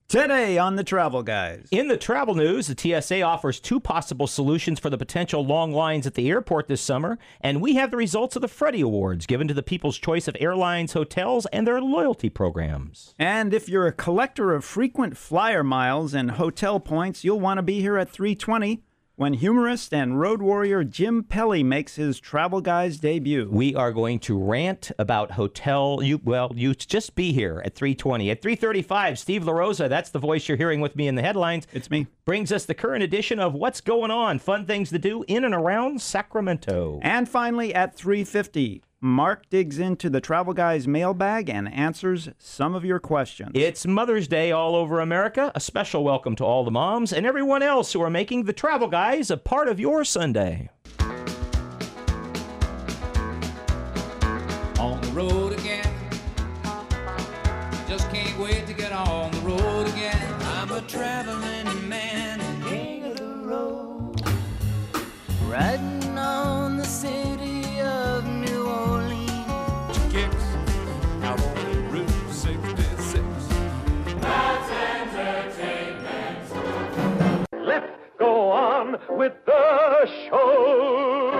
Today on the Travel Guys. In the travel news, the TSA offers two possible solutions for the potential long lines at the airport this summer, and we have the results of the Freddie Awards given to the people's choice of airlines, hotels, and their loyalty programs. And if you're a collector of frequent flyer miles and hotel points, you'll want to be here at 3:20 when humorist and road warrior Jim Pelly makes his Travel Guys debut. We are going to rant about hotel. You just be here at 3:20. At 3:35, Steve LaRosa, that's the voice you're hearing with me in the headlines. It's me. Brings us the current edition of What's Going On, fun things to do in and around Sacramento. And finally, at 3:50, Mark digs into the Travel Guys mailbag and answers some of your questions. It's Mother's Day all over America. A special welcome to all the moms and everyone else who are making the Travel Guys a part of your Sunday. On the road again. Just can't wait to get on the road again. I'm a traveling man, king of the road. Riding on the city of New Orleans. Kicks out on Route 66. That's entertainment. Let's go on with the show.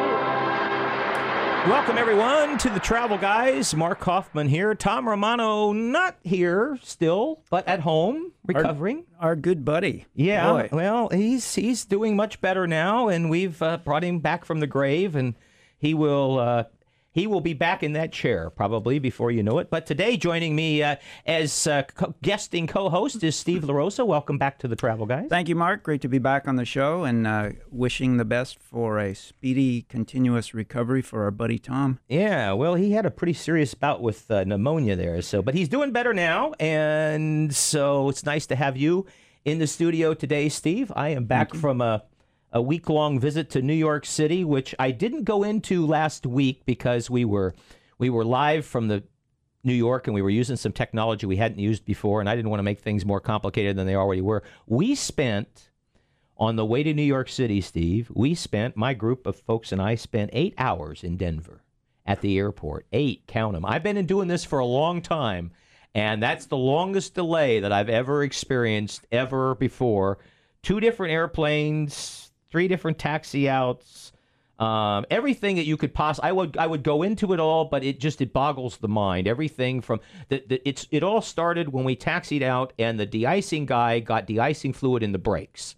Welcome, everyone, to the Travel Guys. Mark Hoffman here. Tom Romano not here still, but at home, recovering. Our good buddy. Yeah, Boy. well, he's doing much better now, and we've brought him back from the grave, and he will be back in that chair probably before you know it. But today, joining me as guesting co-host is Steve LaRosa. Welcome back to the Travel Guys. Thank you, Mark. Great to be back on the show, and wishing the best for a speedy, continuous recovery for our buddy Tom. Yeah, well, he had a pretty serious bout with pneumonia there, but he's doing better now, and so it's nice to have you in the studio today, Steve. I am back from a week-long visit to New York City, which I didn't go into last week because we were live from the New York, and we were using some technology we hadn't used before, and I didn't want to make things more complicated than they already were. We spent, on the way to New York City, Steve, my group of folks and I spent 8 hours in Denver at the airport. 8, count them. I've been doing this for a long time, and that's the longest delay that I've ever experienced ever before. 2 different airplanes, 3 different taxi outs, everything that you could possibly. I would go into it all, but it boggles the mind. Everything from it all started when we taxied out, and the de-icing guy got de-icing fluid in the brakes,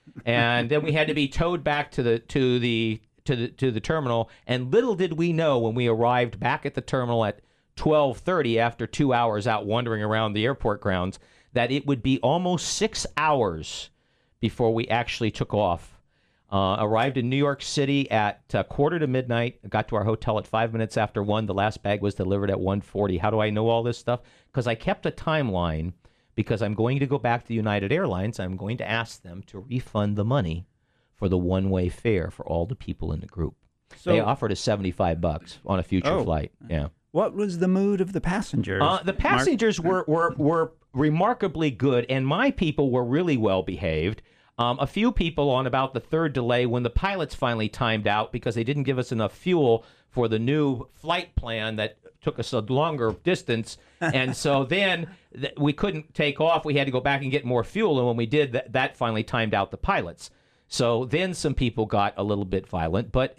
and then we had to be towed back to the terminal. And little did we know when we arrived back at the terminal at 12:30 after 2 hours out wandering around the airport grounds that it would be almost 6 hours before we actually took off. Arrived in New York City at 12:45. Got to our hotel at 5 minutes after 1. The last bag was delivered at 1:40. How do I know all this stuff? Because I kept a timeline, because I'm going to go back to United Airlines. I'm going to ask them to refund the money for the one-way fare for all the people in the group. So, they offered us $75 on a future flight. Yeah. What was the mood of the passengers? The passengers were remarkably good, and my people were really well behaved. A few people on about the third delay, when the pilots finally timed out because they didn't give us enough fuel for the new flight plan that took us a longer distance. And so then we couldn't take off. We had to go back and get more fuel. And when we did, that finally timed out the pilots. So then some people got a little bit violent, but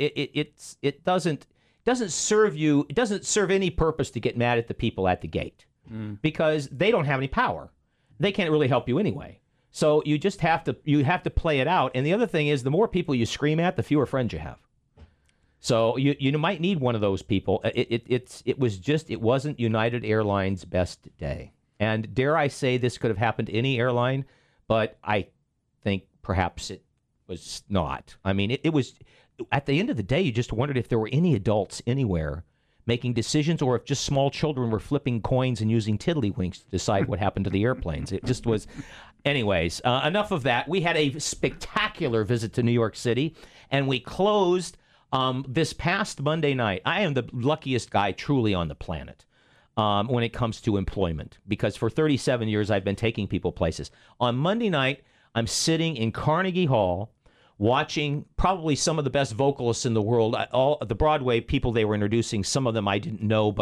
it doesn't serve you. It doesn't serve any purpose to get mad at the people at the gate because they don't have any power. They can't really help you anyway. So you just have to play it out. And the other thing is, the more people you scream at, the fewer friends you have. So you might need one of those people. It wasn't United Airlines' best day. And dare I say, this could have happened to any airline, but I think perhaps it was not. I mean, it was, at the end of the day, you just wondered if there were any adults anywhere making decisions, or if just small children were flipping coins and using tiddlywinks to decide what happened to the airplanes. It just was. Anyways, enough of that. We had a spectacular visit to New York City, and we closed this past Monday night. I am the luckiest guy truly on the planet when it comes to employment, because for 37 years I've been taking people places. On Monday night, I'm sitting in Carnegie Hall watching probably some of the best vocalists in the world. All the Broadway people they were introducing, some of them I didn't know, but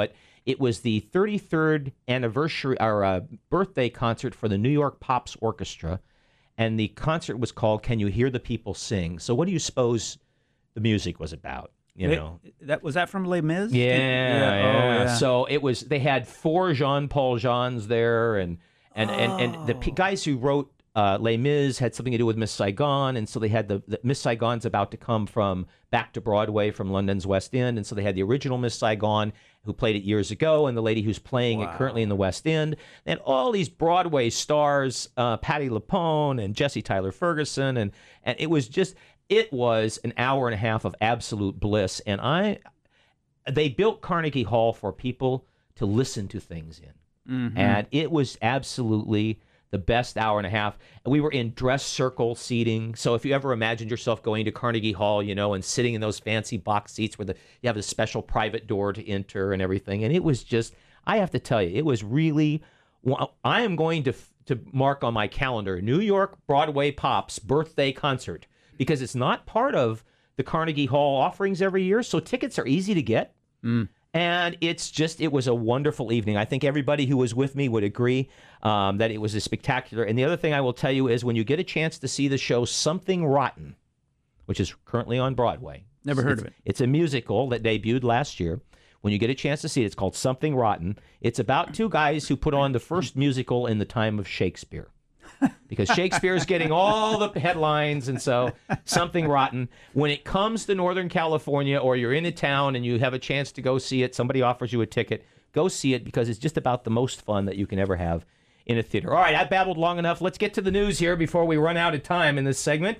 It was the 33rd anniversary or birthday concert for the New York Pops Orchestra, and the concert was called "Can You Hear the People Sing?" So, what do you suppose the music was about? You know, was that from Les Mis? Yeah. Oh, yeah. So it was. They had 4 Jean-Paul Jeans there, and the guys who wrote Les Mis had something to do with Miss Saigon, and so they had the Miss Saigon's about to come back to Broadway from London's West End, and so they had the original Miss Saigon who played it years ago, and the lady who's playing it currently in the West End, and all these Broadway stars, Patti LuPone and Jessie Tyler Ferguson, and it was just. It was an hour and a half of absolute bliss, and they built Carnegie Hall for people to listen to things in, and it was absolutely the best hour and a half. And we were in dress circle seating, so if you ever imagined yourself going to Carnegie Hall, and sitting in those fancy box seats where you have a special private door to enter and everything, and it was just, I have to tell you, it was really. I am going to mark on my calendar New York Broadway Pops birthday concert. Because it's not part of the Carnegie Hall offerings every year, so tickets are easy to get. And it was a wonderful evening. I think everybody who was with me would agree that it was a spectacular. And the other thing I will tell you is when you get a chance to see the show Something Rotten, which is currently on Broadway. Never heard of it. It's a musical that debuted last year. When you get a chance to see it, it's called Something Rotten. It's about 2 guys who put on the first musical in the time of Shakespeare. Because Shakespeare's getting all the headlines, and so Something Rotten. When it comes to Northern California, or you're in a town and you have a chance to go see it, somebody offers you a ticket, go see it, because it's just about the most fun that you can ever have in a theater. All right, I babbled long enough. Let's get to the news here before we run out of time in this segment.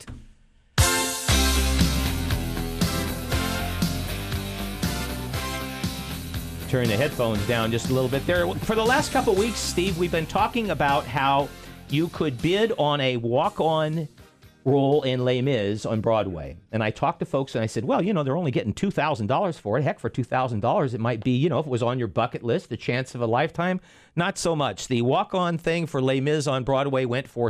Turn the headphones down just a little bit there. For the last couple of weeks, Steve, we've been talking about how you could bid on a walk-on role in Les Mis on Broadway. And I talked to folks and I said, well, they're only getting $2,000 for it. Heck, for $2,000, it might be, if it was on your bucket list, the chance of a lifetime. Not so much. The walk-on thing for Les Mis on Broadway went for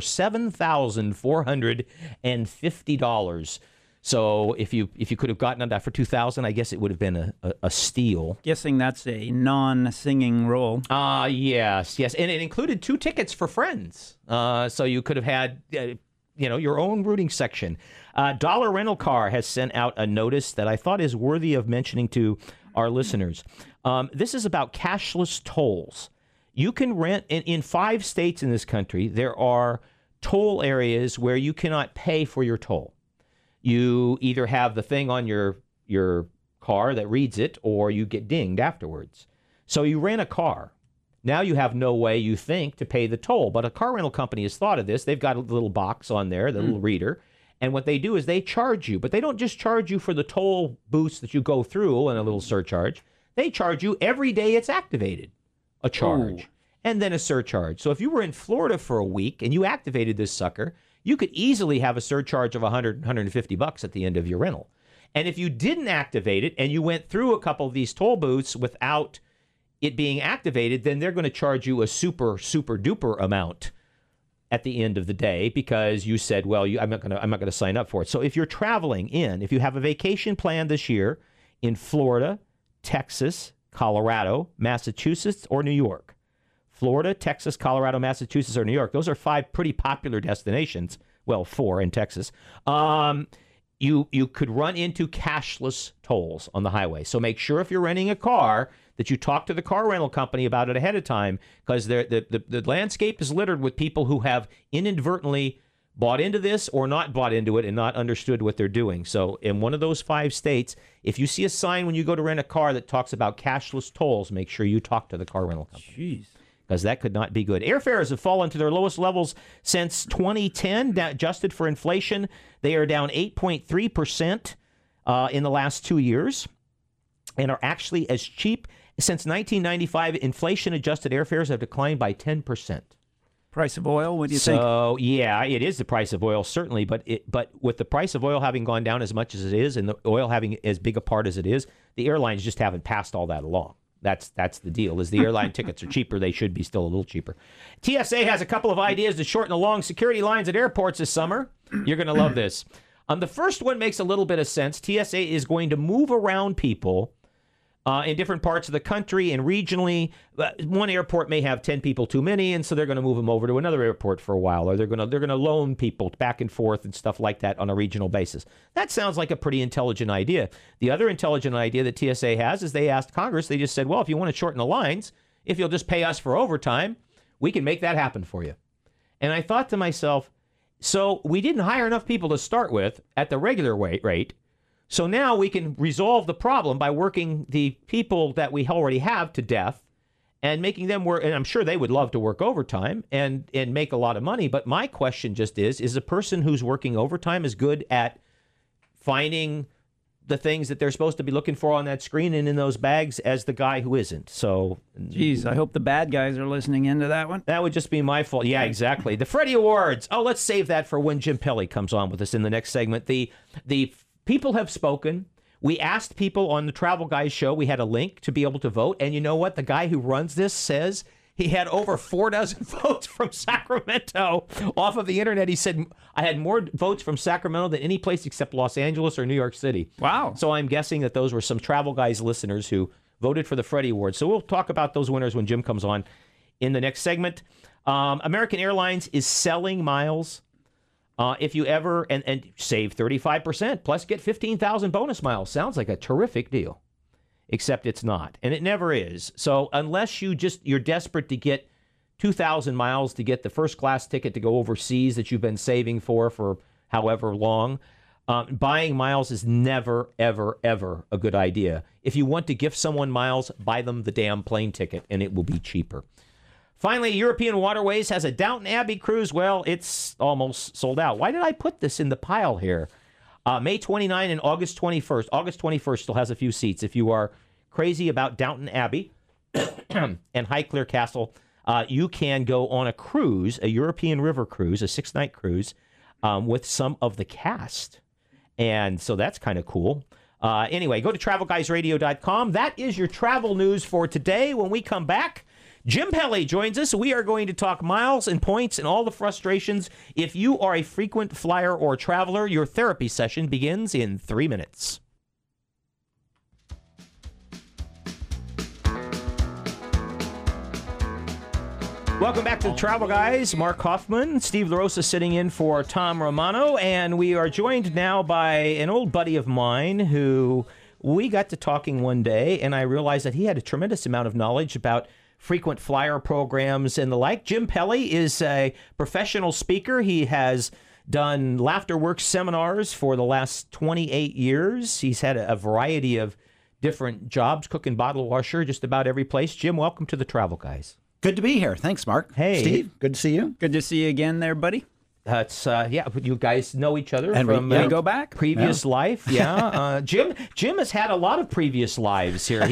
$7,450. So if you could have gotten that for $2,000, I guess it would have been a steal. Guessing that's a non-singing role. Yes. And it included 2 tickets for friends. So you could have had, your own rooting section. Dollar Rental Car has sent out a notice that I thought is worthy of mentioning to our listeners. This is about cashless tolls. You can rent, in 5 states in this country, there are toll areas where you cannot pay for your toll. You either have the thing on your car that reads it, or you get dinged afterwards. So you rent a car. Now you have no way, you think, to pay the toll. But a car rental company has thought of this. They've got a little box on there, the little reader. And what they do is they charge you. But they don't just charge you for the toll booths that you go through and a little surcharge. They charge you every day it's activated, a charge, and then a surcharge. So if you were in Florida for a week and you activated this sucker, you could easily have a surcharge of $100, $150 at the end of your rental. And if you didn't activate it and you went through a couple of these toll booths without it being activated, then they're going to charge you a super duper amount at the end of the day because you said, well, I'm not going to sign up for it. So if you're traveling if you have a vacation planned this year in Florida, Texas, Colorado, Massachusetts, or New York, Florida, Texas, Colorado, Massachusetts, or New York. Those are 5 pretty popular destinations. Well, 4 in Texas. You could run into cashless tolls on the highway. So make sure if you're renting a car that you talk to the car rental company about it ahead of time, because the landscape is littered with people who have inadvertently bought into this or not bought into it and not understood what they're doing. So in one of those 5 states, if you see a sign when you go to rent a car that talks about cashless tolls, make sure you talk to the car rental company. Jeez. Because that could not be good. Airfares have fallen to their lowest levels since 2010, adjusted for inflation. They are down 8.3% in the last 2 years and are actually as cheap. Since 1995, inflation-adjusted airfares have declined by 10%. Price of oil, what do you think? So, yeah, it is the price of oil, certainly. But with the price of oil having gone down as much as it is and the oil having as big a part as it is, the airlines just haven't passed all that along. That's the deal. As the airline tickets are cheaper, they should be still a little cheaper. TSA has a couple of ideas to shorten the long security lines at airports this summer. You're going to love this. The first one makes a little bit of sense. TSA is going to move around people in different parts of the country and regionally. One airport may have 10 people too many, and so they're going to move them over to another airport for a while, or they're going to loan people back and forth and stuff like that on a regional basis. That sounds like a pretty intelligent idea. The other intelligent idea that TSA has is they asked Congress, they just said, well, if you want to shorten the lines, if you'll just pay us for overtime, we can make that happen for you. And I thought to myself, so we didn't hire enough people to start with at the regular rate. So now we can resolve the problem by working the people that we already have to death and making them work. And I'm sure they would love to work overtime and make a lot of money. But my question just is a person who's working overtime as good at finding the things that they're supposed to be looking for on that screen and in those bags as the guy who isn't? So, geez, I hope the bad guys are listening into that one. That would just be my fault. Yeah, exactly. The Freddie Awards. Oh, let's save that for when Jim Pelly comes on with us in the next segment. The people have spoken. We asked people on the Travel Guys show. We had a link to be able to vote. And you know what? The guy who runs this says he had over 4 dozen votes from Sacramento off of the internet. He said, I had more votes from Sacramento than any place except Los Angeles or New York City. Wow. So I'm guessing that those were some Travel Guys listeners who voted for the Freddie Awards. So we'll talk about those winners when Jim comes on in the next segment. American Airlines is selling miles. If you ever, and save 35%, plus get 15,000 bonus miles. Sounds like a terrific deal. Except it's not, and it never is. So unless you're desperate to get 2,000 miles to get the first class ticket to go overseas that you've been saving for however long, buying miles is never, ever, ever a good idea. If you want to gift someone miles, buy them the damn plane ticket, and it will be cheaper. Finally, European Waterways has a Downton Abbey cruise. Well, it's almost sold out. Why did I put this in the pile here? May 29 and August 21st. August 21st still has a few seats. If you are crazy about Downton Abbey and Highclere Castle, you can go on a cruise, a European river cruise, a 6-night cruise, with some of the cast. And so that's kind of cool. Anyway, go to TravelGuysRadio.com. That is your travel news for today. When we come back, Jim Pelly joins us. We are going to talk miles and points and all the frustrations. If you are a frequent flyer or traveler, your therapy session begins in 3 minutes. Welcome back to the Travel Guys. Mark Hoffman, Steve LaRosa sitting in for Tom Romano, and we are joined now by an old buddy of mine who we got to talking one day, and I realized that he had a tremendous amount of knowledge about frequent flyer programs and the like. Jim Pelly is a professional speaker. He has done LaughterWorks seminars for the last 28 years. He's had a variety of different jobs, cook and bottle washer, just about every place. Jim, welcome to the Travel Guys. Good to be here. Thanks, Mark. Hey. Steve, good to see you. Good to see you again there, buddy. It's yeah, you guys know each other And from we go back. previous life. Yeah, Jim has had a lot of previous lives here.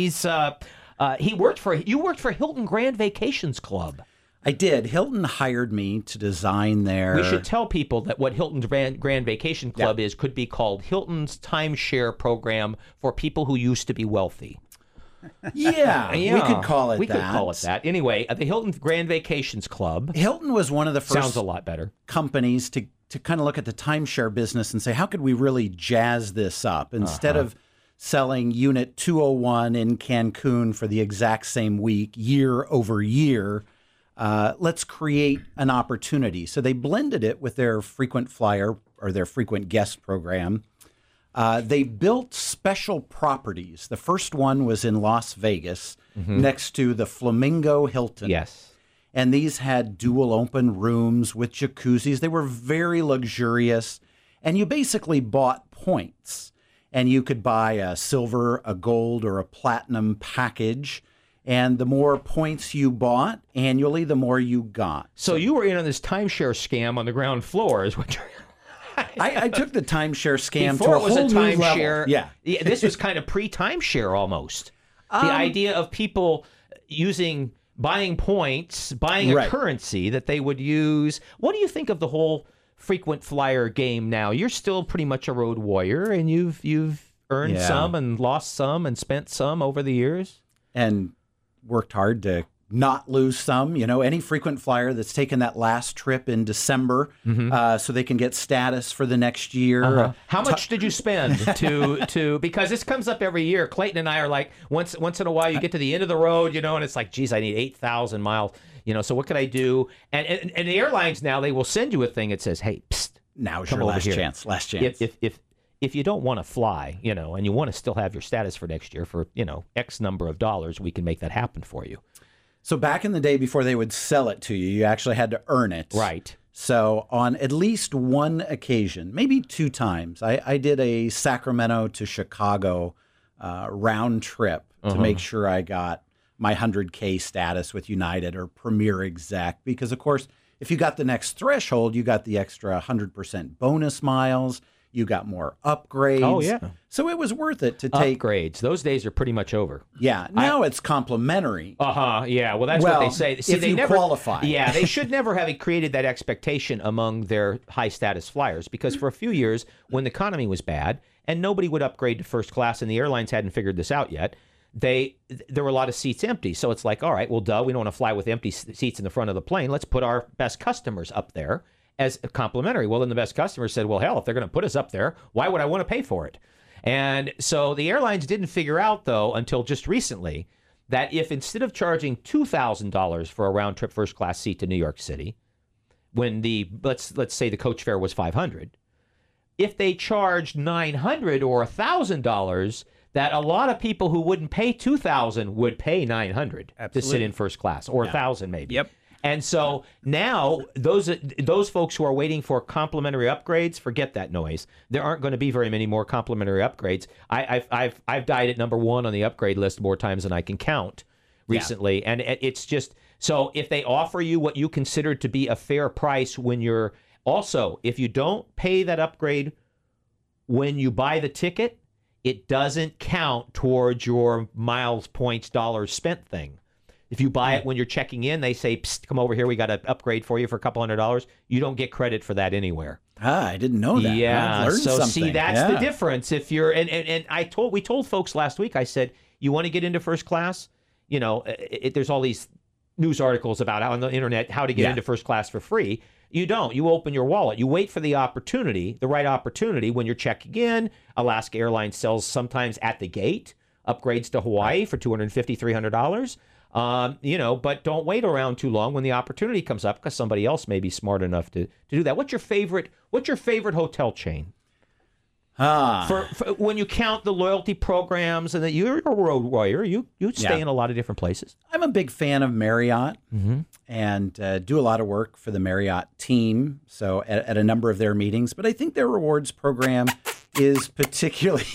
You worked for Hilton Grand Vacations Club. I did. Hilton hired me to design their... We should tell people that what Hilton's Grand Vacation Club is could be called Hilton's timeshare program for people who used to be wealthy. Yeah, we could call it that. We could call it that. Anyway, the Hilton Grand Vacations Club. Hilton was one of the first Sounds a lot better. companies to kind of look at the timeshare business and say, how could we really jazz this up? Instead of selling Unit 201 in Cancun for the exact same week, year over year, let's create an opportunity. So they blended it with their frequent flyer or their frequent guest program. They built special properties. The first one was in Las Vegas, next to the Flamingo Hilton. Yes. And these had dual open rooms with jacuzzis. They were very luxurious. And you basically bought points. And you could buy a silver, a gold, or a platinum package. And the more points you bought annually, the more you got. So you were in on this timeshare scam on the ground floor, is what you're... I took the timeshare scam Before to a it was whole a new timeshare. level. Yeah. This was kind of pre-timeshare almost. The idea of people buying points, buying a Right. currency that they would use. What do you think of the whole frequent flyer game now? You're still pretty much a road warrior, and you've earned Yeah. some and lost some and spent some over the years. And worked hard to not lose some. Any frequent flyer that's taken that last trip in December, so they can get status for the next year. How much did you spend to because this comes up every year. Clayton and I are like, once in a while you get to the end of the road, and it's like, geez, I need 8,000 miles. So what could I do? And the airlines now, they will send you a thing that says, hey, psst, now's come your over last here. chance. Last chance. If you don't want to fly, and you want to still have your status for next year for, X number of dollars, we can make that happen for you. So back in the day before they would sell it to you, you actually had to earn it. Right. So on at least one occasion, maybe 2 times, I did a Sacramento to Chicago round trip to make sure I got my 100K status with United or Premier Exec. Because, of course, if you got the next threshold, you got the extra 100% bonus miles. You got more upgrades. Oh, yeah. So it was worth it to take. Upgrades. Those days are pretty much over. Yeah. Now it's complimentary. Yeah. Well, that's what they say. See, if they you never qualify. Yeah. They should never have created that expectation among their high status flyers, because for a few years, when the economy was bad and nobody would upgrade to first class and the airlines hadn't figured this out yet, there were a lot of seats empty. So it's like, all right, well, duh, we don't want to fly with empty seats in the front of the plane. Let's put our best customers up there as complimentary. Well, then the best customers said, well, hell, if they're going to put us up there, why would I want to pay for it? And so the airlines didn't figure out, though, until just recently, that if instead of charging $2,000 for a round trip first class seat to New York City, when let's say the coach fare was $500, if they charged $900 or $1,000, that a lot of people who wouldn't pay $2,000 would pay $900 to sit in first class, or $1,000 maybe. Yep. And so now those folks who are waiting for complimentary upgrades, forget that noise. There aren't going to be very many more complimentary upgrades. I've died at number 1 on the upgrade list more times than I can count recently, and it's just so if they offer you what you consider to be a fair price when you're also, if you don't pay that upgrade when you buy the ticket, it doesn't count towards your miles, points, dollars spent thing. If you buy it when you're checking in, they say, psst, come over here, we got an upgrade for you for a couple $100. You don't get credit for that anywhere. I didn't know that. Yeah, I've learned so something. see, that's the difference. If you're and we told folks last week, I said, you want to get into first class? There's all these news articles about on the internet how to get into first class for free. You don't. You open your wallet. You wait for the opportunity, the right opportunity when you're checking in. Alaska Airlines sells sometimes at the gate upgrades to Hawaii for $250, $300. But don't wait around too long when the opportunity comes up, because somebody else may be smart enough to do that. What's your favorite hotel chain? For when you count the loyalty programs, and that you're a road warrior, you stay in a lot of different places. I'm a big fan of Marriott and do a lot of work for the Marriott team. So at a number of their meetings, but I think their rewards program is particularly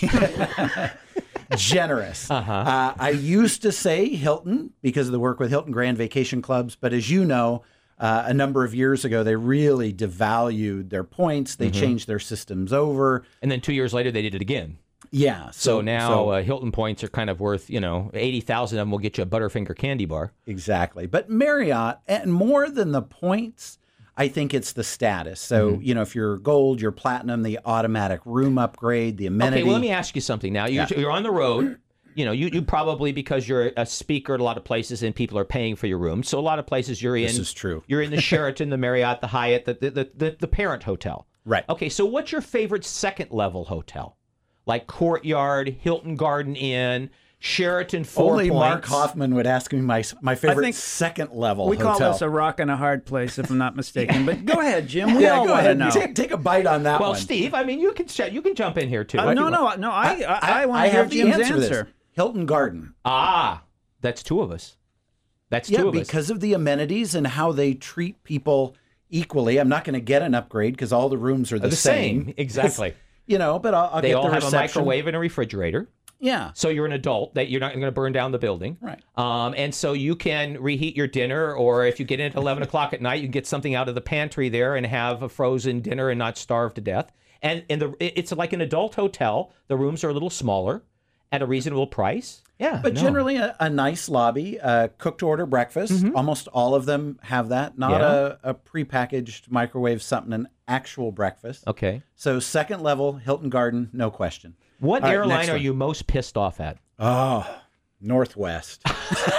generous. I used to say Hilton because of the work with Hilton Grand Vacation Clubs, but as you know, a number of years ago, they really devalued their points. They changed their systems over. And then 2 years later, they did it again. Yeah. So now Hilton points are kind of worth, 80,000 of them will get you a Butterfinger candy bar. Exactly. But Marriott, and more than the points, I think it's the status. So, if you're gold, you're platinum, the automatic room upgrade, the amenity. Okay, well, let me ask you something now. You're on the road. You probably, because you're a speaker at a lot of places and people are paying for your room. So a lot of places you're in. This is true. You're in the Sheraton, the Marriott, the Hyatt, the parent hotel. Right. Okay, so what's your favorite second level hotel? Like Courtyard, Hilton Garden Inn, Sheraton Four Only Points. Mark Hoffman would ask me my favorite second level We hotel. call this a rock and a hard place, if I'm not mistaken. But go ahead, Jim. We all go want to ahead. know. Take a bite on that one. Well, Steve, I mean, you can jump in here too. No. I want to hear have the Jim's answer. To this. answer. Hilton Garden. That's two of us. That's two of us. Because of the amenities and how they treat people equally. I'm not going to get an upgrade because all the rooms are the same. Exactly. But I'll they get all the have reception. a microwave and a refrigerator. Yeah. So you're an adult, that you're not going to burn down the building. Right. And so you can reheat your dinner, or if you get in at 11 o'clock at night, you can get something out of the pantry there and have a frozen dinner and not starve to death. And it's like an adult hotel. The rooms are a little smaller at a reasonable price. Yeah. But generally a nice lobby, cooked order breakfast. Almost all of them have that. Not a prepackaged microwave something, an actual breakfast. Okay. So second level, Hilton Garden, no question. What All right, airline next are one. you most pissed off at? Oh, Northwest.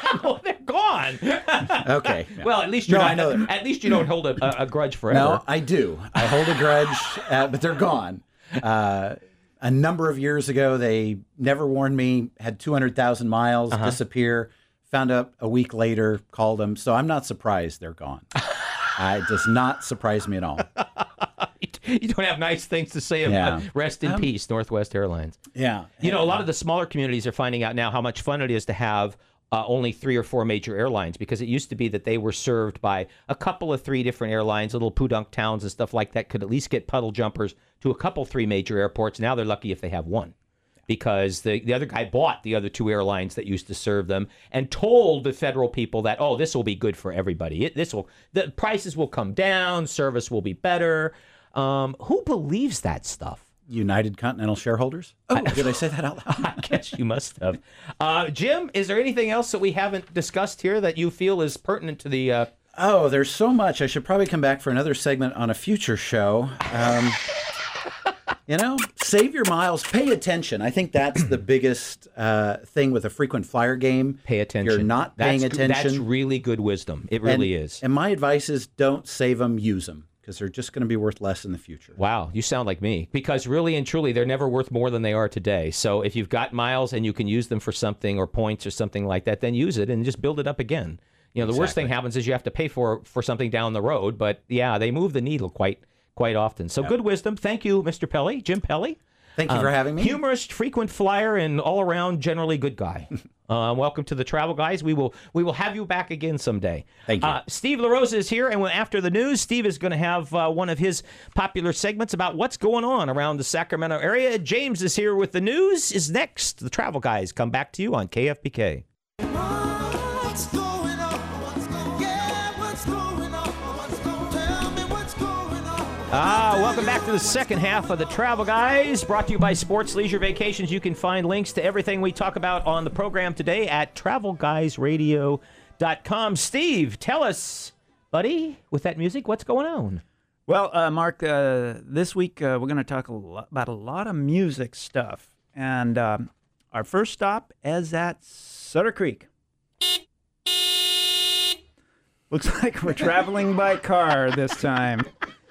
Well, they're gone. Okay. Well, at least No, I know that. At least you don't hold a grudge forever. No, I do. I hold a grudge, but they're gone. A number of years ago, they never warned me, had 200,000 miles, disappear, found out a week later, called them. So I'm not surprised they're gone. It does not surprise me at all. You don't have nice things to say about rest in peace, Northwest Airlines. Yeah. You know, a lot of the smaller communities are finding out now how much fun it is to have only 3 or 4 major airlines, because it used to be that they were served by a couple of 3 different airlines, little podunk towns and stuff like that could at least get puddle jumpers to a couple 3 major airports. Now they're lucky if they have 1, because the other guy bought the other 2 airlines that used to serve them and told the federal people that, oh, this will be good for everybody. The prices will come down, service will be better. Who believes that stuff? United Continental shareholders? Oh, did I say that out loud? I guess you must have. Jim, is there anything else that we haven't discussed here that you feel is pertinent to the... Oh, there's so much. I should probably come back for another segment on a future show. Save your miles. Pay attention. I think that's the biggest thing with a frequent flyer game. Pay attention. You're not paying attention. That's really good wisdom. It really is. And my advice is don't save them, use them, because they're just going to be worth less in the future. Wow, you sound like me. Because really and truly, they're never worth more than they are today. So if you've got miles and you can use them for something, or points or something like that, then use it and just build it up again. You know, the worst thing happens is you have to pay for something down the road. But yeah, they move the needle quite often. So good wisdom. Thank you, Mr. Pelly, Jim Pelly. Thank you for having me. Humorist, frequent flyer, and all around generally good guy. Welcome to the Travel Guys. We will have you back again someday. Thank you. Steve LaRosa is here, and after the news, Steve is going to have one of his popular segments about what's going on around the Sacramento area. James is here with the news. Is next. The Travel Guys come back to you on KFBK. What's going on? What's going on? Tell me what's going on. Welcome back to the second half of the Travel Guys, brought to you by Sports Leisure Vacations. You can find links to everything we talk about on the program today at travelguysradio.com. Steve, tell us, buddy, with that music, what's going on? Well, Mark, this week we're going to talk about a lot of music stuff. And our first stop is at Sutter Creek. Looks like we're traveling by car this time.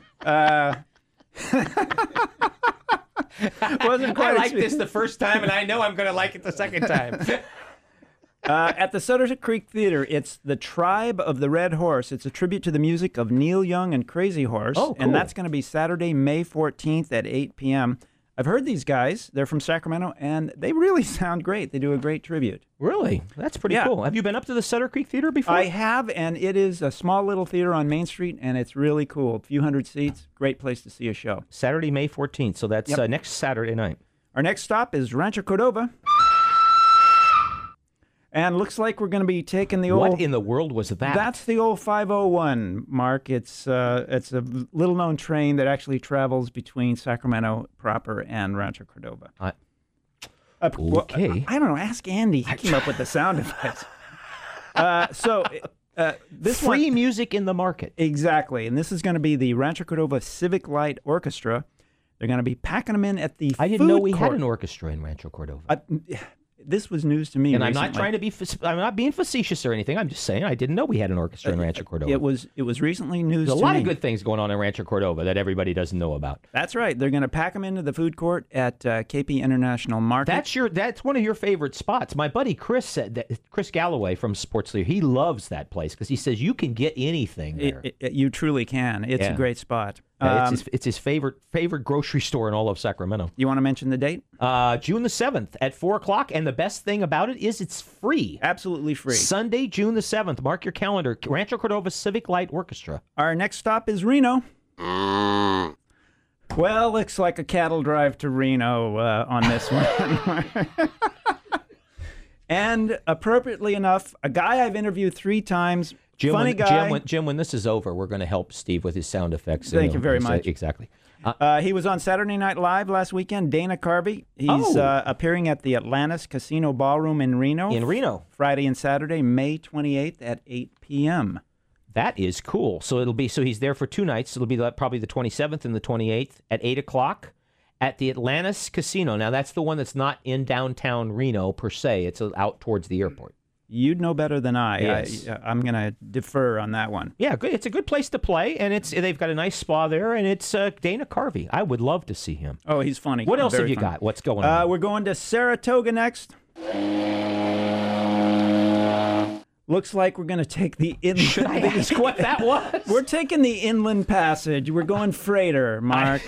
Wasn't quite I liked this the first time, and I know I'm going to like it the second time. At the Sutter Creek Theater, it's The Tribe of the Red Horse. It's a tribute to the music of Neil Young and Crazy Horse. Oh, cool. And that's going to be Saturday, May 14th at 8 p.m. I've heard these guys. They're from Sacramento, and they really sound great. They do a great tribute. Really? That's pretty cool. Have you been up to the Sutter Creek Theater before? I have, and it is a small little theater on Main Street, and it's really cool. A few hundred seats. Great place to see a show. Saturday, May 14th. So that's next Saturday night. Our next stop is Rancho Cordova. And looks like we're going to be taking the old... What in the world was that? That's the old 501, Mark. It's a little-known train that actually travels between Sacramento proper and Rancho Cordova. Okay. I don't know. Ask Andy. He came up with the sound effects. This Free one, music in the market. exactly. And this is going to be the Rancho Cordova Civic Light Orchestra. They're going to be packing them in at the I didn't know we food had court. an orchestra in Rancho Cordova. This was news to me. And I'm recently. not trying to be, I'm not being facetious or anything. I'm just saying I didn't know we had an orchestra in Rancho Cordova. It was recently news There's to a lot me. of good things going on in Rancho Cordova that everybody doesn't know about. That's right. They're going to pack them into the food court at KP International Market. That's one of your favorite spots. My buddy Chris said that, Chris Galloway from Sports Leader, he loves that place because he says you can get anything there. You truly can. It's a great spot. It's his favorite grocery store in all of Sacramento. You want to mention the date? June the 7th at 4 o'clock. And the best thing about it is it's free. Absolutely free. Sunday, June the 7th. Mark your calendar. Rancho Cordova Civic Light Orchestra. Our next stop is Reno. Well, looks like a cattle drive to Reno on this one. And appropriately enough, a guy I've interviewed 3 times. Funny guy. Jim, when this is over, we're going to help Steve with his sound effects. Thank you very much. Exactly. He was on Saturday Night Live last weekend. Dana Carvey. He's appearing at the Atlantis Casino Ballroom in Reno. Friday and Saturday, May 28th at 8 p.m. That is cool. So he's there for 2 nights. It'll be probably the 27th and the 28th at 8 o'clock at the Atlantis Casino. Now, that's the one that's not in downtown Reno per se. It's out towards the airport. you'd know better than I. Yes. I'm going to defer on that one. Yeah, good. It's a good place to play, and they've got a nice spa there, and it's Dana Carvey. I would love to see him. Oh, he's funny. What else Very have you funny. got? What's going on? We're going to Saratoga next. Looks like we're going to take the inland. Should I ask what that was? We're taking the inland passage. We're going freighter, Mark.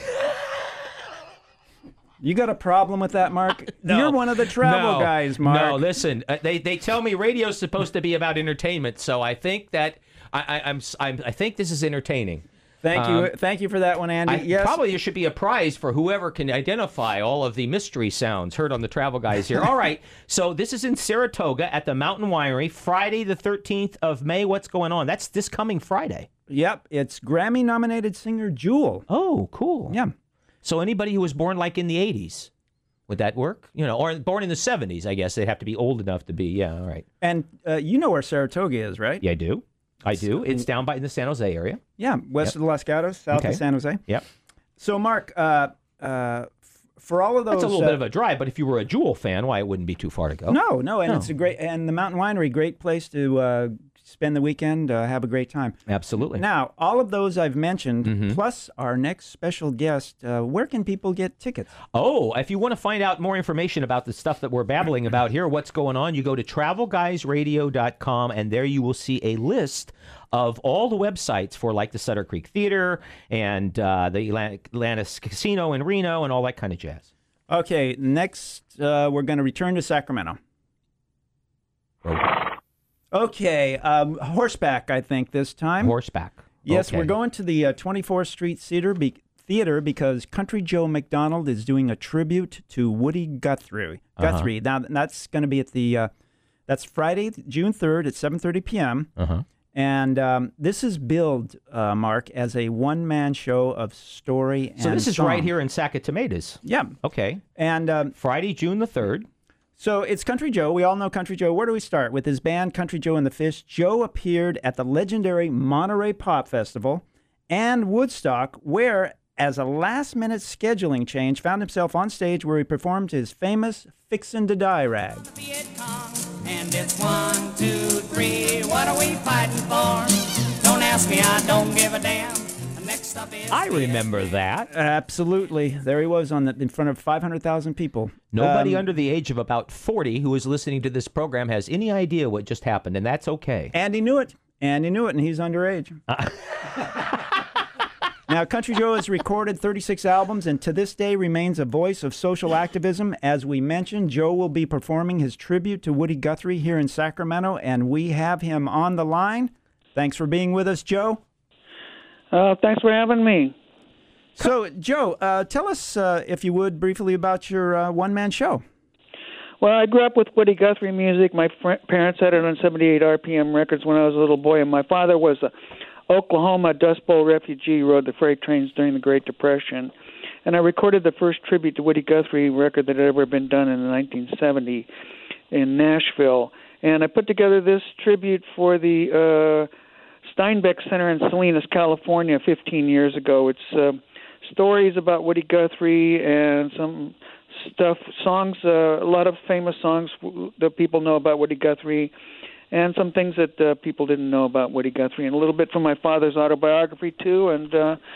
You got a problem with that, Mark? No. You're one of the travel guys, Mark. No, listen. They tell me radio's supposed to be about entertainment, so I think that I think this is entertaining. Thank you for that one, Andy. Yes. Probably there should be a prize for whoever can identify all of the mystery sounds heard on the Travel Guys here. All right, so this is in Saratoga at the Mountain Winery, Friday the 13th of May. What's going on? That's this coming Friday. Yep, it's Grammy-nominated singer Jewel. Oh, cool. Yeah. So anybody who was born like in the 80s, would that work? Or born in the 70s, I guess. They'd have to be old enough to be. Yeah, all right. And you know where Saratoga is, right? Yeah, I do. I do. It's down by in the San Jose area. Yeah, west of the Los Gatos, south of San Jose. Yep. So, Mark, for all of those... That's a little bit of a drive, but if you were a Jewel fan, why, it wouldn't be too far to go. No, and it's a great... And the Mountain Winery, great place to spend the weekend, have a great time. Absolutely. Now, all of those I've mentioned, plus our next special guest, where can people get tickets? Oh, if you want to find out more information about the stuff that we're babbling about here, what's going on, you go to travelguysradio.com, and there you will see a list of all the websites for like the Sutter Creek Theater and the Atlantis Casino in Reno and all that kind of jazz. Okay, next we're going to return to Sacramento. Okay, horseback, I think, this time. Horseback. Yes, Okay. we're going to the 24th Street Theater because Country Joe McDonald is doing a tribute to Woody Guthrie. Now, that's going to be at the, that's Friday, June 3rd at 7:30 p.m. And this is billed, Mark, as a one-man show of story and So this is song. right here in Sac-A-Tomatoes. Yeah. Okay. And Friday, June the 3rd. so it's Country Joe. We all know Country Joe. Where do we start? With his band, Country Joe and the Fish. Joe appeared at the legendary Monterey Pop Festival and Woodstock, where, as a last-minute scheduling change, found himself on stage where he performed his famous Fixin' to Die rag. Viet Cong, and it's 1, 2, 3. What are we fighting for? Don't ask me, I don't give a damn. Next up is I remember that. Absolutely. There he was in front of 500,000 people. Nobody under the age of about 40 who is listening to this program has any idea what just happened, and that's okay. Andy knew it. And he's underage. Now, Country Joe has recorded 36 albums and to this day remains a voice of social activism. As we mentioned, Joe will be performing his tribute to Woody Guthrie here in Sacramento, and we have him on the line. Thanks for being with us, Joe. Thanks for having me. So, Joe, tell us, if you would, briefly about your one-man show. Well, I grew up with Woody Guthrie music. My parents had it on 78 RPM records when I was a little boy, and my father was a Oklahoma Dust Bowl refugee, rode the freight trains during the Great Depression. And I recorded the first tribute to Woody Guthrie record that had ever been done in 1970 in Nashville. And I put together this tribute for the Steinbeck Center in Salinas, California, 15 years ago. It's stories about Woody Guthrie and some songs, a lot of famous songs that people know about Woody Guthrie, and some things that people didn't know about Woody Guthrie, and a little bit from my father's autobiography, too, and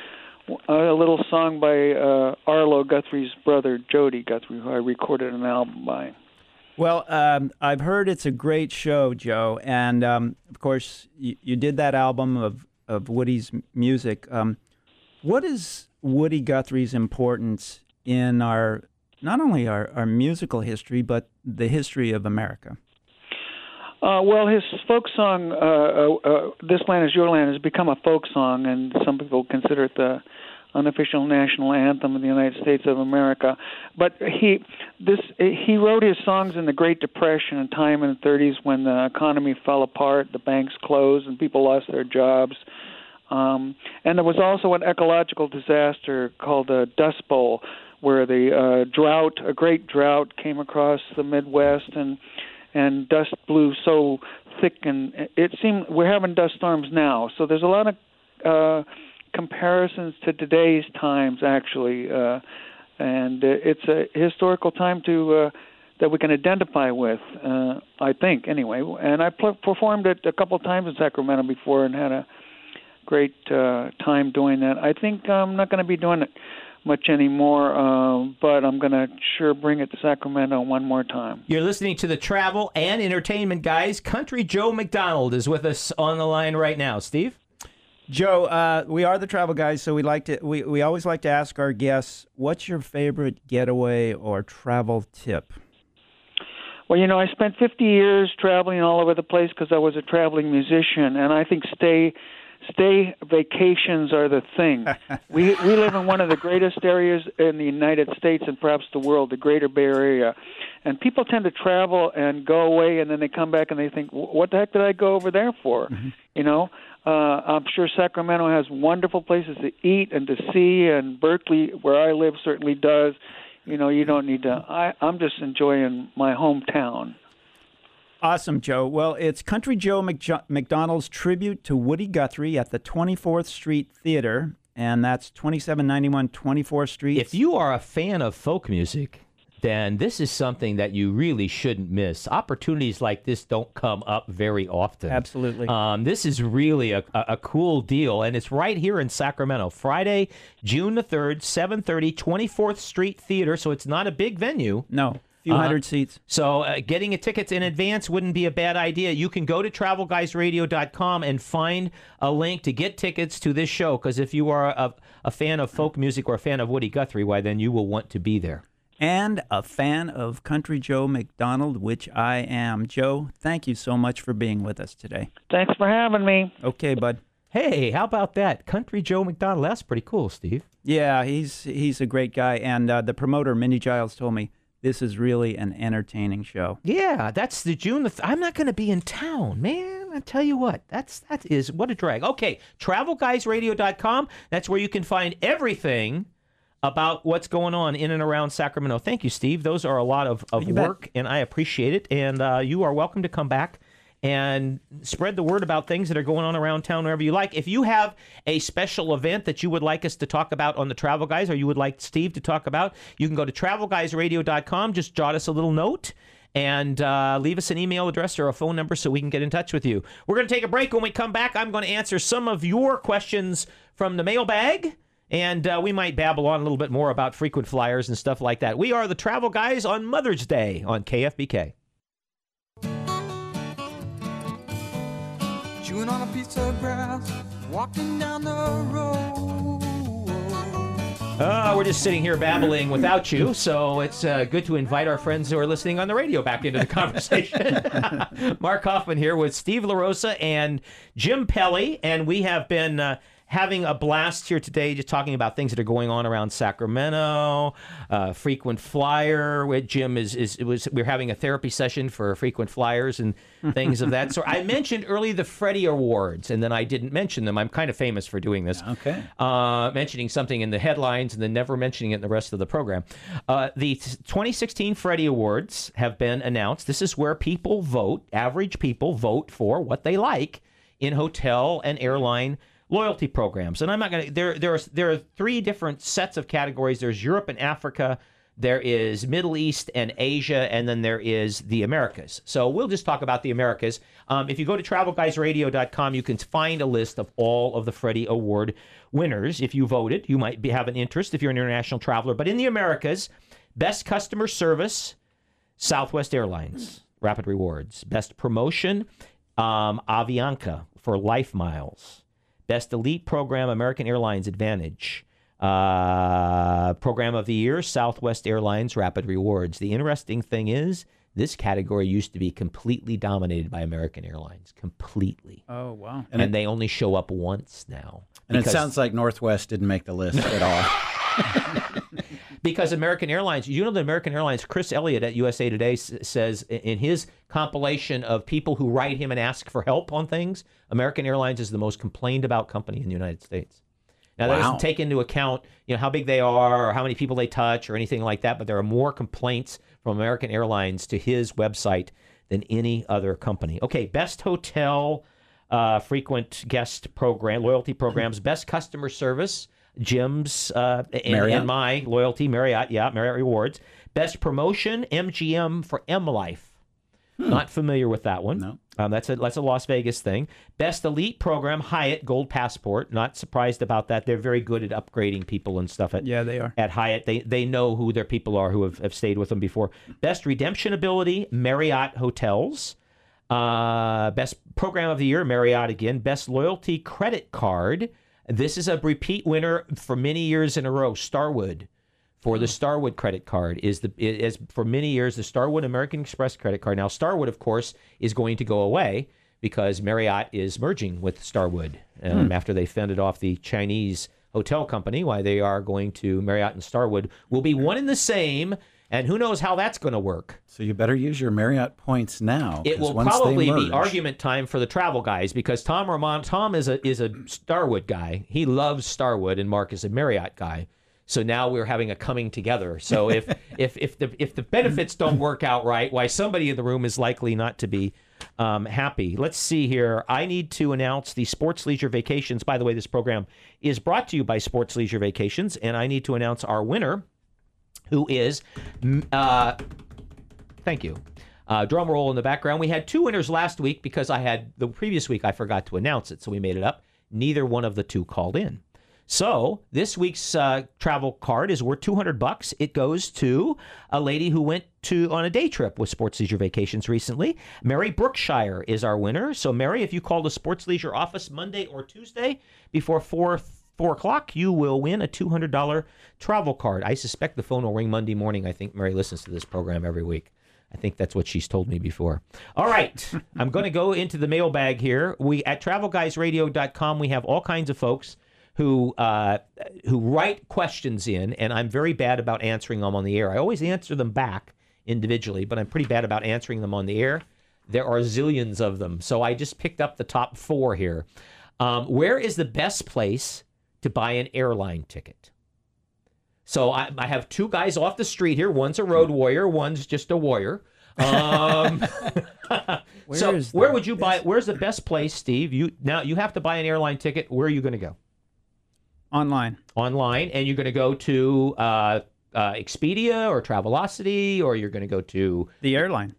a little song by Arlo Guthrie's brother, Jody Guthrie, who I recorded an album by. Well, I've heard it's a great show, Joe, and of course, you did that album of Woody's music. What is Woody Guthrie's importance in not only our musical history, but the history of America? Well, his folk song, This Land Is Your Land, has become a folk song, and some people consider it the unofficial national anthem of the United States of America. But he wrote his songs in the Great Depression, a time in the 30s when the economy fell apart, the banks closed, and people lost their jobs. And there was also an ecological disaster called the Dust Bowl, where the a great drought came across the Midwest, and dust blew so thick, and it seemed we're having dust storms now. So there's a lot of comparisons to today's times, actually, and it's a historical time to that we can identify with. I think anyway. And I performed it a couple of times in Sacramento before and had a great time doing that. I think I'm not going to be doing it much anymore, but I'm going to sure bring it to Sacramento one more time. You're listening to the travel and entertainment guys. Country Joe McDonald is with us on the line right now. Steve? Joe, we are the travel guys, so we always like to ask our guests, what's your favorite getaway or travel tip? Well, I spent 50 years traveling all over the place because I was a traveling musician, and I think stay vacations are the thing. We live in one of the greatest areas in the United States and perhaps the world, the Greater Bay Area. And people tend to travel and go away, and then they come back and they think, what the heck did I go over there for? Mm-hmm. I'm sure Sacramento has wonderful places to eat and to see, and Berkeley, where I live, certainly does. You don't need to. I'm just enjoying my hometown. Awesome, Joe. Well, it's Country Joe McDonald's tribute to Woody Guthrie at the 24th Street Theater, and that's 2791 24th Street. If you are a fan of folk music, then this is something that you really shouldn't miss. Opportunities like this don't come up very often. Absolutely. This is really a cool deal, and it's right here in Sacramento. Friday, June the 3rd, 7:30, 24th Street Theater, so it's not a big venue. No. Few hundred seats. So getting a tickets in advance wouldn't be a bad idea. You can go to TravelGuysRadio.com and find a link to get tickets to this show, because if you are a fan of folk music or a fan of Woody Guthrie, why, then you will want to be there. And a fan of Country Joe McDonald, which I am. Joe, thank you so much for being with us today. Thanks for having me. Okay, bud. Hey, how about that? Country Joe McDonald. That's pretty cool, Steve. Yeah, he's a great guy. And the promoter, Mindy Giles, told me, this is really an entertaining show. Yeah, that's the June. I'm not going to be in town, man. I tell you what, that is what a drag. Okay, TravelGuysRadio.com. That's where you can find everything about what's going on in and around Sacramento. Thank you, Steve. Those are a lot of work, and I appreciate it. And you are welcome to come back and spread the word about things that are going on around town wherever you like. If you have a special event that you would like us to talk about on the Travel Guys, or you would like Steve to talk about, you can go to TravelGuysRadio.com. Just jot us a little note and leave us an email address or a phone number so we can get in touch with you. We're going to take a break. When we come back, I'm going to answer some of your questions from the mailbag. And we might babble on a little bit more about frequent flyers and stuff like that. We are the Travel Guys on Mother's Day on KFBK. Chewing on a piece of grass, walking down the road. We're just sitting here babbling without you, so it's good to invite our friends who are listening on the radio back into the conversation. Mark Hoffman here with Steve LaRosa and Jim Pelly, and we have been having a blast here today, just talking about things that are going on around Sacramento. Frequent flyer with Jim we're having a therapy session for frequent flyers and things of that sort. I mentioned earlier the Freddie Awards, and then I didn't mention them. I'm kind of famous for doing this. Okay. Mentioning something in the headlines and then never mentioning it in the rest of the program. The 2016 Freddie Awards have been announced. This is where people vote, average people vote for what they like in hotel and airline loyalty programs. And I'm not going to, there are three different sets of categories. There's Europe and Africa, there is Middle East and Asia, and then there is the Americas. So we'll just talk about the Americas. If you go to TravelGuysRadio.com, you can find a list of all of the Freddie Award winners. If you voted, you might have an interest if you're an international traveler. But in the Americas, Best Customer Service, Southwest Airlines, Rapid Rewards. Best Promotion, Avianca for Life Miles. Best Elite Program, American Airlines Advantage. Program of the Year, Southwest Airlines Rapid Rewards. The interesting thing is, this category used to be completely dominated by American Airlines. Completely. Oh, wow. And they only show up once now. And it sounds like Northwest didn't make the list at all. Because American Airlines, you know that American Airlines, Chris Elliott at USA Today says in his compilation of people who write him and ask for help on things, American Airlines is the most complained about company in the United States. Now, that doesn't take into account, how big they are or how many people they touch or anything like that, but there are more complaints from American Airlines to his website than any other company. Okay, Best Hotel, Frequent Guest Program, Loyalty Programs, Best Customer Service, Jim's and my loyalty, Marriott Rewards. Best promotion, MGM for M Life. Not familiar with that one. No. That's a Las Vegas thing. Best elite program, Hyatt Gold Passport. Not surprised about that. They're very good at upgrading people and stuff Yeah, they are. at Hyatt. They know who their people are who have stayed with them before. Best redemption ability, Marriott Hotels. Best program of the year, Marriott again. Best loyalty credit card. This is a repeat winner for many years in a row, Starwood. For the Starwood credit card is for many years the Starwood American Express credit card. Now Starwood, of course, is going to go away because Marriott is merging with Starwood after they fended off the Chinese hotel company. Why they are going to Marriott and Starwood will be one and the same, and who knows how that's going to work. So you better use your Marriott points now. It 'cause will once probably they be merge- Argument. time for the travel guys because Tom is a Starwood guy. He loves Starwood, and Mark is a Marriott guy. So now we're having a coming together. So if the benefits don't work out right, why somebody in the room is likely not to be happy. Let's see here. I need to announce the Sports Leisure Vacations. By the way, this program is brought to you by Sports Leisure Vacations, and I need to announce our winner, who is, thank you. Drum roll in the background. We had 2 winners last week because the previous week I forgot to announce it, so we made it up. Neither one of the 2 called in. So this week's travel card is worth $200. It goes to a lady who went on a day trip with Sports Leisure Vacations recently. Mary Brookshire is our winner. So Mary, if you call the Sports Leisure office Monday or Tuesday before 4 o'clock, you will win a $200 travel card. I suspect the phone will ring Monday morning. I think Mary listens to this program every week. I think that's what she's told me before. All right. I'm going to go into the mailbag here. At TravelGuysRadio.com, we have all kinds of folks who write questions in, and I'm very bad about answering them on the air. I always answer them back individually, but I'm pretty bad about answering them on the air. There are zillions of them, so I just picked up the top 4 here. Where is the best place to buy an airline ticket? So I have 2 guys off the street here. One's a road warrior, one's just a warrior. Where would you buy? Where's the best place, Steve? You have to buy an airline ticket. Where are you going to go? Online, and you're going to go to Expedia or Travelocity, or you're going to go to the airline.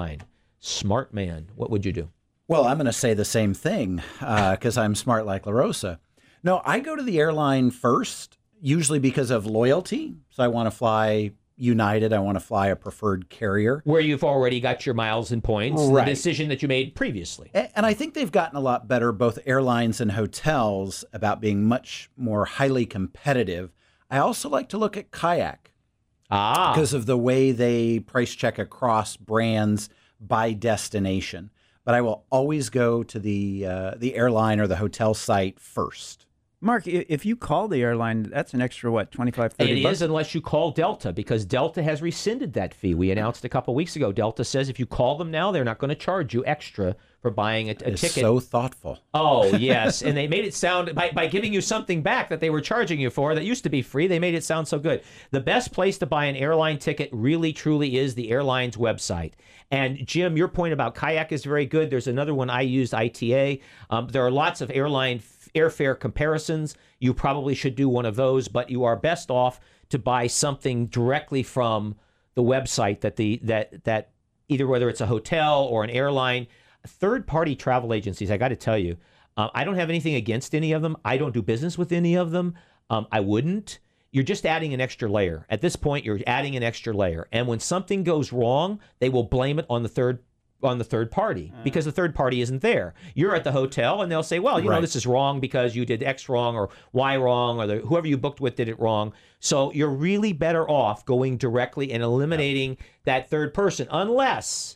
Smart man. What would you do? Well, I'm going to say the same thing because I'm smart like La Rosa. No, I go to the airline first, usually because of loyalty. So I want to fly United. I want to fly a preferred carrier. Where you've already got your miles and points, right. The decision that you made previously. And I think they've gotten a lot better, both airlines and hotels, about being much more highly competitive. I also like to look at Kayak because of the way they price check across brands by destination. But I will always go to the airline or the hotel site first. Mark, if you call the airline, that's an extra, what, $25, $30? It is, unless you call Delta, because Delta has rescinded that fee. We announced a couple weeks ago. Delta says if you call them now, they're not going to charge you extra for buying a ticket. So thoughtful. Oh, yes. And they made it sound, by giving you something back that they were charging you for that used to be free, they made it sound so good. The best place to buy an airline ticket really, truly is the airline's website. And Jim, your point about Kayak is very good. There's another one I used, ITA. There are lots of airline airfare comparisons. You probably should do one of those, but you are best off to buy something directly from the website that either whether it's a hotel or an airline. Third-party travel agencies, I got to tell you, I don't have anything against any of them. I don't do business with any of them. I wouldn't. You're just adding an extra layer. At this point, you're adding an extra layer. And when something goes wrong, they will blame it on the third party because the third party isn't there. You're at the hotel and they'll say, well, you know, this is wrong because you did X wrong or Y wrong, or whoever you booked with did it wrong. So you're really better off going directly and eliminating that third person unless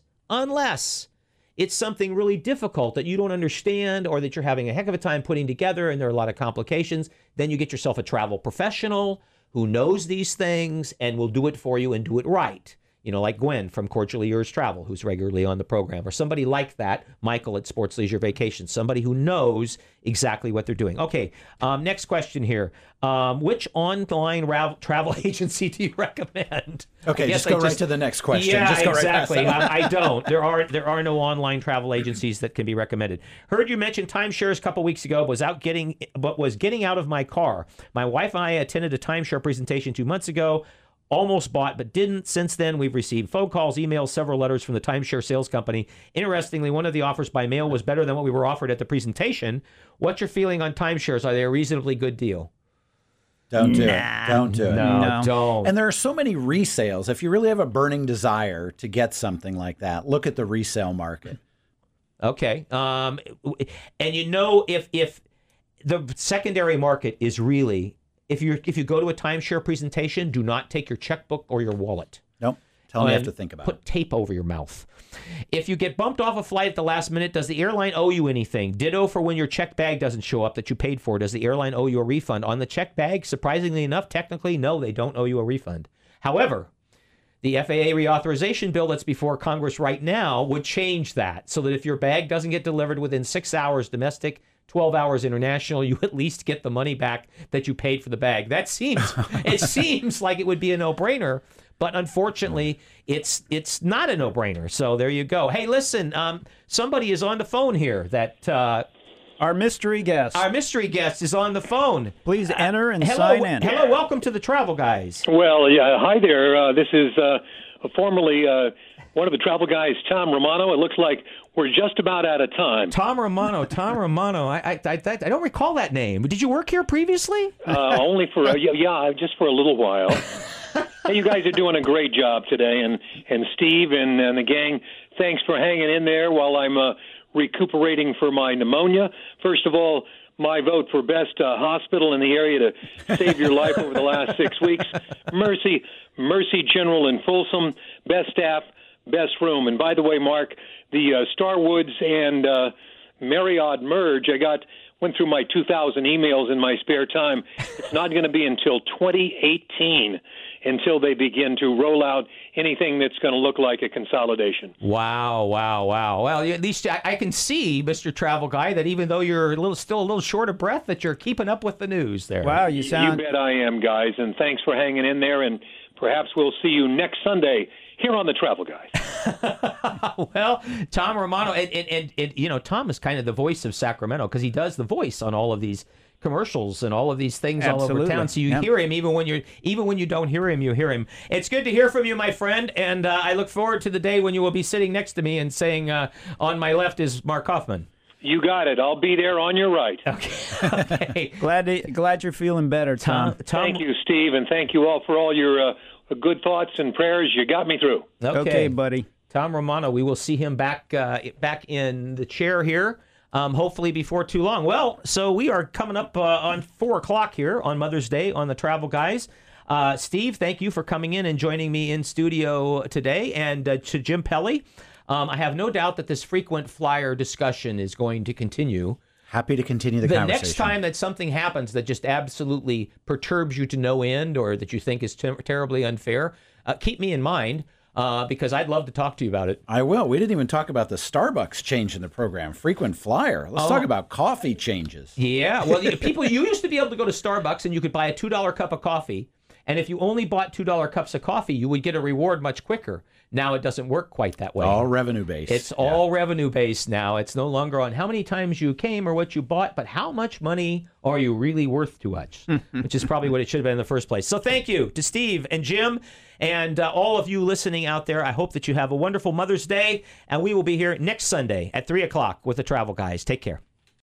it's something really difficult that you don't understand or that you're having a heck of a time putting together and there are a lot of complications. Then you get yourself a travel professional who knows these things and will do it for you and do it right. You know, like Gwen from Cordially Yours Travel, who's regularly on the program, or somebody like that, Michael at Sports Leisure Vacations, somebody who knows exactly what they're doing. Okay, next question here. Which online travel agency do you recommend? Okay, just go right to the next question. Yeah, just go exactly. Right I don't. There are no online travel agencies that can be recommended. Heard you mention timeshares a couple weeks ago, but was getting out of my car. My wife and I attended a timeshare presentation 2 months ago. Almost bought, but didn't. Since then, we've received phone calls, emails, several letters from the timeshare sales company. Interestingly, one of the offers by mail was better than what we were offered at the presentation. What's your feeling on timeshares? Are they a reasonably good deal? Don't do it. Don't do it. No, don't. And there are so many resales. If you really have a burning desire to get something like that, look at the resale market. Okay. And if the secondary market is really, if you go to a timeshare presentation, do not take your checkbook or your wallet. Nope. Tell them you have to think about it. Put tape over your mouth. If you get bumped off a flight at the last minute, does the airline owe you anything? Ditto for when your checked bag doesn't show up that you paid for. Does the airline owe you a refund? On the checked bag, surprisingly enough, technically, no, they don't owe you a refund. However, the FAA reauthorization bill that's before Congress right now would change that so that if your bag doesn't get delivered within 6 hours domestic, 12 hours international, you at least get the money back that you paid for the bag. That seems, it seems like it would be a no-brainer, but unfortunately, it's not a no-brainer. So there you go. Hey, listen, somebody is on the phone here that... Our mystery guest. Our mystery guest is on the phone. Please enter and hello, sign in. Hello, welcome to the Travel Guys. Well, yeah, hi there. This is formerly one of the travel guys, Tom Romano. It looks like we're just about out of time. Tom Romano. I don't recall that name. Did you work here previously? Only for just for a little while. Hey, you guys are doing a great job today, and Steve and the gang, thanks for hanging in there while I'm recuperating for my pneumonia. First of all, my vote for best hospital in the area to save your life over the last 6 weeks. Mercy General in Folsom, best staff, best room. And by the way, Mark, the Starwoods and Marriott merge, went through my 2,000 emails in my spare time. It's not going to be until 2018 until they begin to roll out anything that's going to look like a consolidation. Wow. Well, at least I can see, Mr. Travel Guy, that even though you're still a little short of breath, that you're keeping up with the news there. Wow, you sound... You bet I am, guys, and thanks for hanging in there, and perhaps we'll see you next Sunday here on the Travel Guys. Well, Tom Romano, and Tom is kind of the voice of Sacramento because he does the voice on all of these commercials and all of these things all over town. So you hear him even when you don't hear him, you hear him. It's good to hear from you, my friend, and I look forward to the day when you will be sitting next to me and saying, on my left is Mark Hoffman. You got it. I'll be there on your right. Okay. Glad you're feeling better, Tom. Thank you, Steve, and thank you all for all your good thoughts and prayers. You got me through. Okay, buddy. Tom Romano, we will see him back in the chair here, hopefully before too long. Well, so we are coming up on 4 o'clock here on Mother's Day on the Travel Guys. Steve, thank you for coming in and joining me in studio today. And to Jim Pelly, I have no doubt that this frequent flyer discussion is going to continue. Happy to continue the conversation. The next time that something happens that just absolutely perturbs you to no end or that you think is terribly unfair, keep me in mind because I'd love to talk to you about it. I will. We didn't even talk about the Starbucks change in the program, frequent flyer. Let's talk about coffee changes. Yeah. Well, you used to be able to go to Starbucks and you could buy a $2 cup of coffee. And if you only bought $2 cups of coffee, you would get a reward much quicker. Now it doesn't work quite that way. All revenue-based. It's all revenue-based now. It's no longer on how many times you came or what you bought, but how much money are you really worth to us, which is probably what it should have been in the first place. So thank you to Steve and Jim and all of you listening out there. I hope that you have a wonderful Mother's Day, and we will be here next Sunday at 3 o'clock with the Travel Guys. Take care.